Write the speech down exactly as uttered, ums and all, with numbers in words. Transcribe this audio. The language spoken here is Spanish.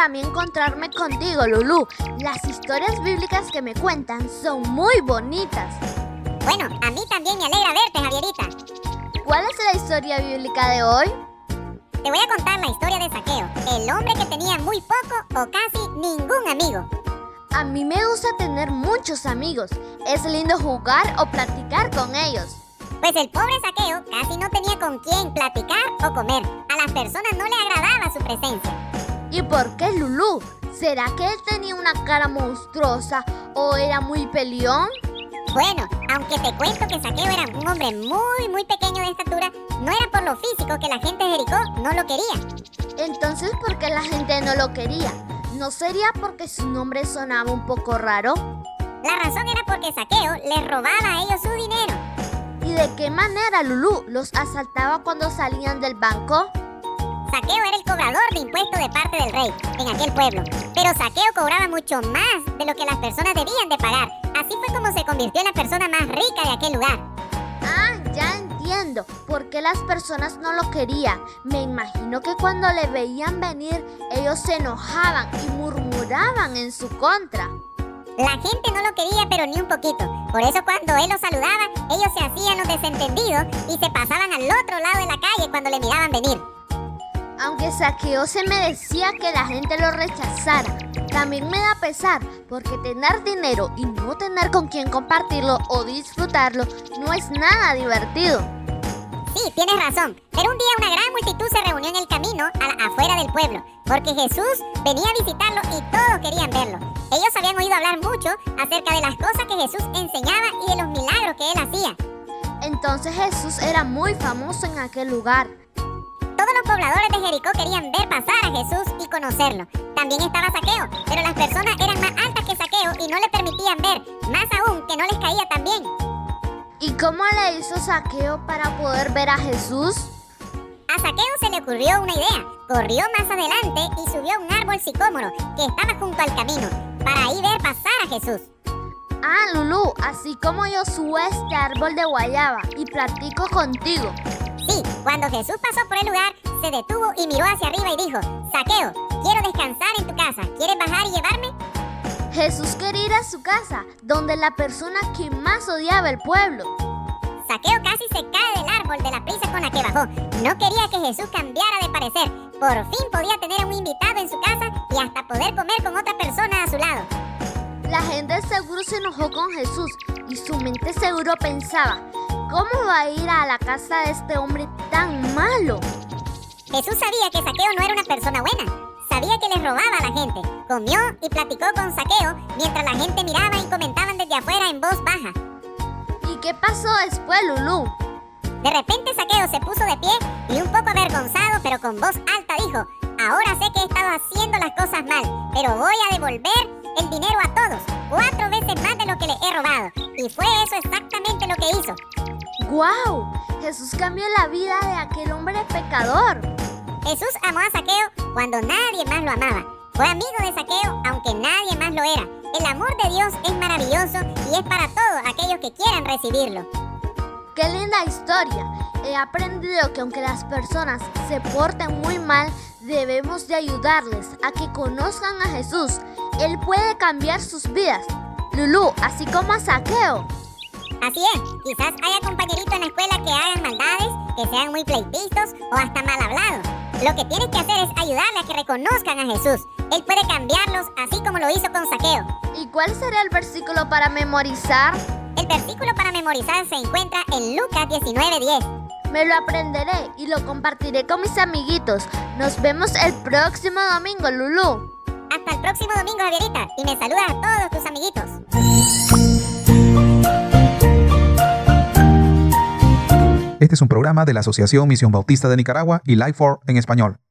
para mí encontrarme contigo, Lulú. Las historias bíblicas que me cuentan son muy bonitas. Bueno, a mí también me alegra verte, Javierita. ¿Cuál es la historia bíblica de hoy? Te voy a contar la historia de Zaqueo, el hombre que tenía muy poco o casi ningún amigo. A mí me gusta tener muchos amigos. Es lindo jugar o platicar con ellos. Pues el pobre Zaqueo casi no tenía con quién platicar o comer. A las personas no le agradaba su presencia. ¿Y por qué, Lulú? ¿Será que él tenía una cara monstruosa o era muy peleón? Bueno, aunque te cuento que Zaqueo era un hombre muy, muy pequeño de estatura, no era por lo físico que la gente de Jericó no lo quería. Entonces, ¿por qué la gente no lo quería? ¿No sería porque su nombre sonaba un poco raro? La razón era porque Zaqueo les robaba a ellos su dinero. ¿Y de qué manera, Lulú, los asaltaba cuando salían del banco? Zaqueo era el cobrador de impuestos de parte del rey en aquel pueblo, pero Zaqueo cobraba mucho más de lo que las personas debían de pagar. Así fue como se convirtió en la persona más rica de aquel lugar. Ah, ya entiendo por qué las personas no lo querían. Me imagino que cuando le veían venir, ellos se enojaban y murmuraban en su contra. La gente no lo quería, pero ni un poquito. Por eso cuando él los saludaba, ellos se hacían los desentendidos y se pasaban al otro lado de la calle cuando le miraban venir. Aunque Zaqueo se merecía que la gente lo rechazara, también me da pesar porque tener dinero y no tener con quién compartirlo o disfrutarlo no es nada divertido. Sí, tienes razón, pero un día una gran multitud se reunió en el camino a la, afuera del pueblo, porque Jesús venía a visitarlo y todos querían verlo. Ellos habían oído hablar mucho acerca de las cosas que Jesús enseñaba y de los milagros que él hacía. Entonces Jesús era muy famoso en aquel lugar. Todos los pobladores de Jericó querían ver pasar a Jesús y conocerlo. También estaba Zaqueo, pero las personas eran más altas que Zaqueo y no le permitían ver, más aún que no les caía tan bien. ¿Y cómo le hizo Zaqueo para poder ver a Jesús? A Zaqueo se le ocurrió una idea. Corrió más adelante y subió a un árbol sicómoro que estaba junto al camino, para ahí ver pasar a Jesús. Ah, Lulú, así como yo subo a este árbol de guayaba y platico contigo. Sí, cuando Jesús pasó por el lugar, se detuvo y miró hacia arriba y dijo: Zaqueo, quiero descansar en tu casa, ¿quieres bajar y llevarme? Jesús quería ir a su casa, donde la persona que más odiaba el pueblo. Zaqueo casi se cae del árbol de la prisa con la que bajó. No quería que Jesús cambiara de parecer. Por fin podía tener a un invitado en su casa y hasta poder comer con otra persona a su lado. La gente seguro se enojó con Jesús y su mente seguro pensaba: ¿cómo va a ir a la casa de este hombre tan malo? Jesús sabía que Zaqueo no era una persona buena. Sabía que les robaba a la gente. Comió y platicó con Zaqueo mientras la gente miraba y comentaban desde afuera en voz baja. ¿Y qué pasó después, Lulú? De repente Zaqueo se puso de pie y un poco avergonzado, pero con voz alta dijo: ahora sé que he estado haciendo las cosas mal, pero voy a devolver el dinero a todos, cuatro veces más de lo que le he robado. Y fue eso exactamente lo que hizo. ¡Guau! Jesús cambió la vida de aquel hombre pecador. Jesús amó a Zaqueo cuando nadie más lo amaba. Fue amigo de Zaqueo aunque nadie más lo era. El amor de Dios es maravilloso y es para todos aquellos que quieran recibirlo. ¡Qué linda historia! He aprendido que aunque las personas se porten muy mal, debemos de ayudarles a que conozcan a Jesús. Él puede cambiar sus vidas. Lulú, así como a Zaqueo. Así es, quizás haya compañeritos en la escuela que hagan maldades, que sean muy pleitistas o hasta mal hablados. Lo que tienes que hacer es ayudarle a que reconozcan a Jesús. Él puede cambiarlos así como lo hizo con Zaqueo. ¿Y cuál será el versículo para memorizar? El versículo para memorizar se encuentra en Lucas diecinueve diez. Me lo aprenderé y lo compartiré con mis amiguitos. Nos vemos el próximo domingo, Lulú. Hasta el próximo domingo, Javierita, y me saludas a todos tus amiguitos. Este es un programa de la Asociación Misión Bautista de Nicaragua y Life for en español.